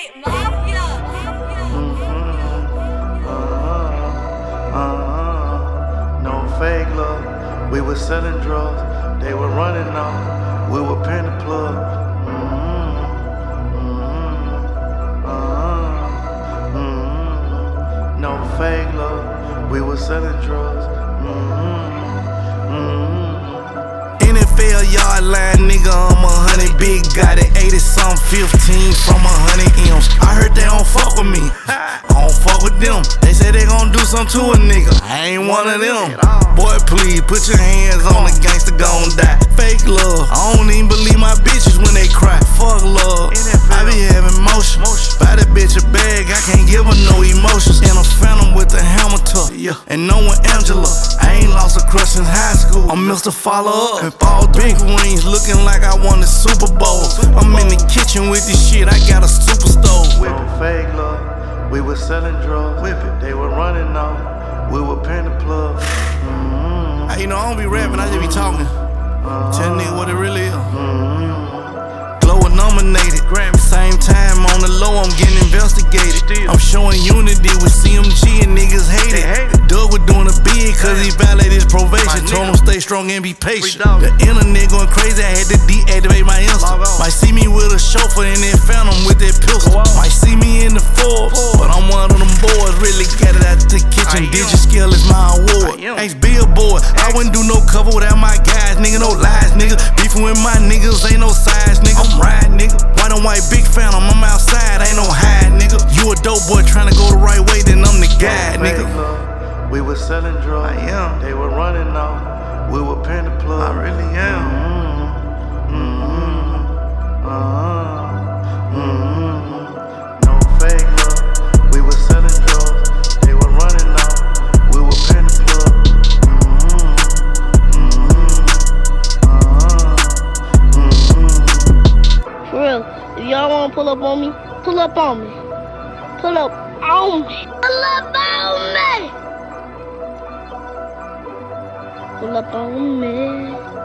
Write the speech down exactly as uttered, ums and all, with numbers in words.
Straight Mafia. Mm-hmm. Uh-huh. Uh-huh. No fake love. We were selling drugs. They were running off. We were pin the plug. Mm-hmm. Mm-hmm. Uh-huh. Mm-hmm. No fake love. We were selling drugs. Mm-hmm. Mm-hmm. N F L yard line, nigga, I'm a hundred big, got it eighty some fifteen from a hundred M's. I heard they don't fuck with me, I don't fuck with them. They say they gon' do something to a nigga, I ain't one of them. Boy, please put your hands on the gangster, gon' die. Fake love, I don't even believe my bitches when they cry. Fuck love, I be having motion. Buy that bitch a bag, I can't give her no emotions. In a phantom with a hammer tuck, yeah, and no one Angela. I ain't lost a crush since high school. I'm Mister Follow Up and fall big wings, looking like I won the Super Bowl. I'm in the kitchen with this shit, I got a super stove. No fake love, we were selling drugs. Whip it, they were running off. We were pin the plug. Mm-hmm. Hey, you know, I don't be rapping, I just be talking. Uh-huh. Tell nigga what it really is. Mm-hmm. Glower nominated, Grammy. Same time on the low, I'm getting investigated. I'm showing unity with C M G and niggas hate it. Doug was doing a bid cause he violated his probation. Told him stay strong and be patient. The internet going crazy, I had to deactivate my Insta. Might see me with a chauffeur in that phantom with that pistol. Might see me in the Forbes, but I'm one of them boys. Really got it out the kitchen. Digit scale is my award. Ace billboard, I wouldn't do no cover without my guys. Nigga, no lies, nigga. Beefing with my niggas, ain't no size, nigga. I'm riding, nigga. White on white, big phantom, I'm outside, ain't no hide, nigga. You a dope boy tryna go the right way, then I'm the guy, nigga. Love, we were selling drugs. I am. They were running off. We were pin the plug. I really am. Mm-hmm. Mm-hmm. Uh-huh. Mm-hmm. No fake love. We were selling drugs. They were running off. We were pin the plug. Mm-hmm. Mm-hmm. Uh-huh. Mm-hmm. For real, if y'all wanna pull up on me, pull up on me. Pull up on me. Pull up on me. Pull up on me.